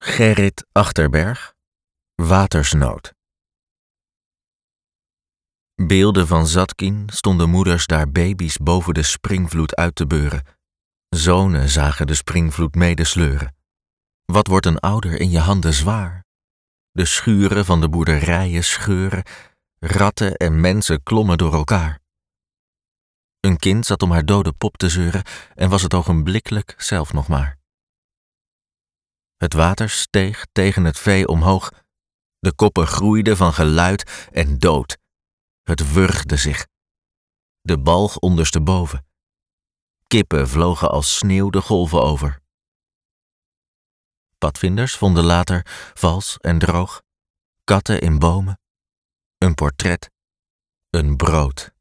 Gerrit Achterberg, Watersnood. Beelden van Zatkin stonden moeders daar baby's boven de springvloed uit te beuren. Zonen zagen de springvloed medesleuren. Wat wordt een ouder in je handen zwaar? De schuren van de boerderijen scheuren, ratten en mensen klommen door elkaar. Een kind zat om haar dode pop te zeuren en was het ogenblikkelijk zelf nog maar. Het water steeg tegen het vee omhoog. De koppen groeiden van geluid en dood. Het wurgde zich. De balg ondersteboven. Kippen vlogen als sneeuw de golven over. Padvinders vonden later, vals en droog, katten in bomen, een portret, een brood.